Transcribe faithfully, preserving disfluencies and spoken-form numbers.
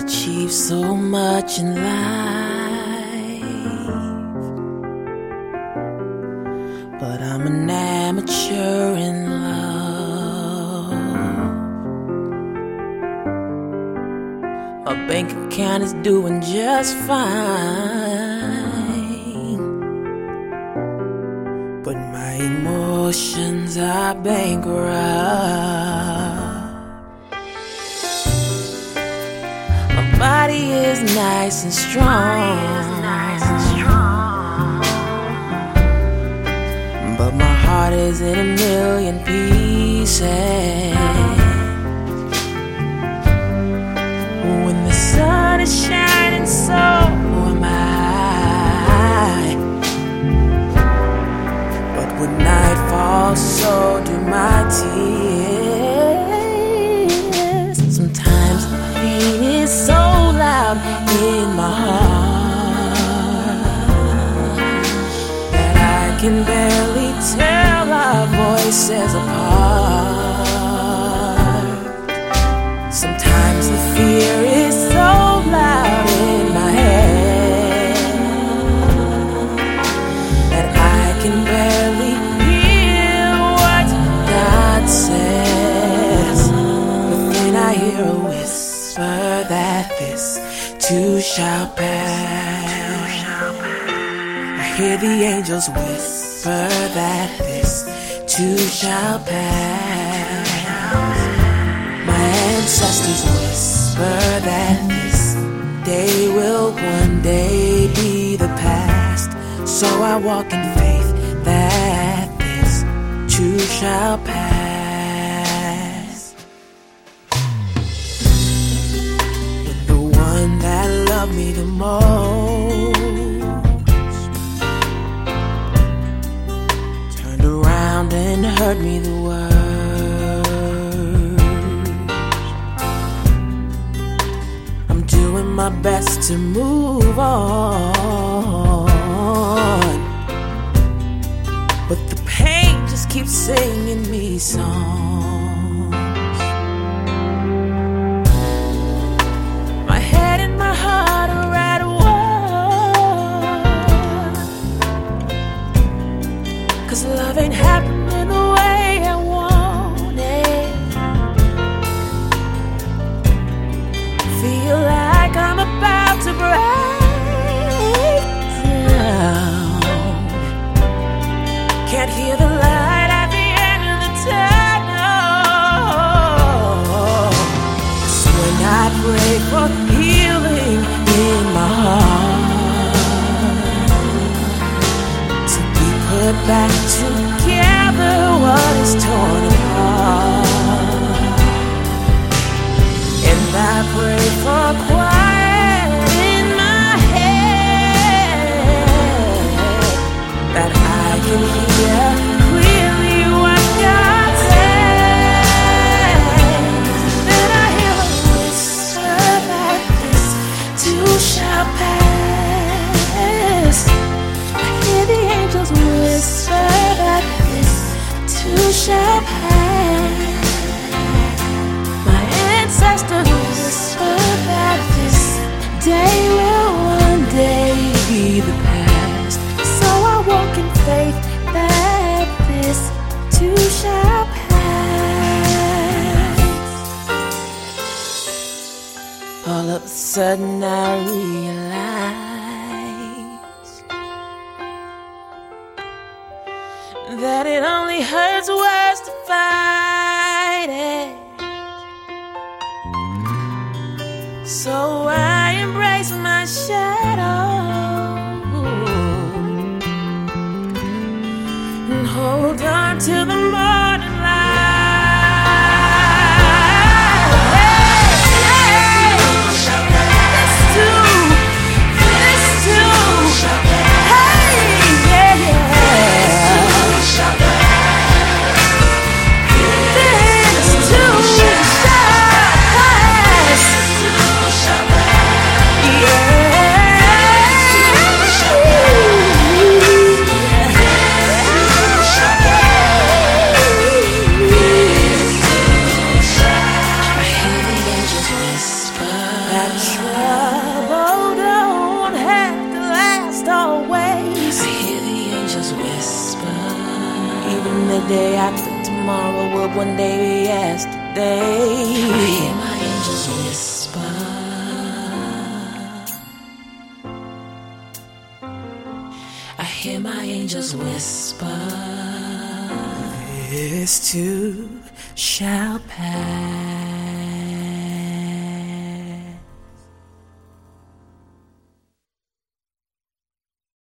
achieved so much in life, but I'm an amateur in love. My bank account is doing just fine, but my emotions are bankrupt. My body is nice and strong, but my heart is in a million pieces. When the sun is shining, so am I. But when night falls, so do my tears. Sometimes the pain is so loud in my heart that I can barely tell our voices apart. Sometimes the fear is so loud in my head that I can barely hear what God says. But then I hear a whisper that this too shall pass. I hear the angels whisper that this too shall pass. My ancestors whisper that this day will one day be the past. So I walk in faith that this too shall pass. When the one that loved me the most turned around and hurt me the worst, doing my best to move on, but the pain just keeps singing me songs. My head and my heart are at war, 'cause love ain't happening the way I want it. Feel like I'm about to break down. Can't hear the light at the end of the tunnel. So when I pray for healing in my heart, to be put back together what is torn apart, and I pray for quiet in my head, that I can hear clearly what God says. Then I hear a whisper that this too shall pass. I hear the angels whisper that this too shall pass. My ancestors whisper that this day will one day be the past. So I walk in faith that this too shall pass. All of a sudden I realize that it only hurts worse to fight it. So I embrace my shadow and hold on to the morning light. Hey, hey, this too, this too, hey, yeah, yeah. This too shall pass. Yeah. And the day after tomorrow will one day be yesterday. I hear my angels whisper. I hear my angels whisper. This too shall pass.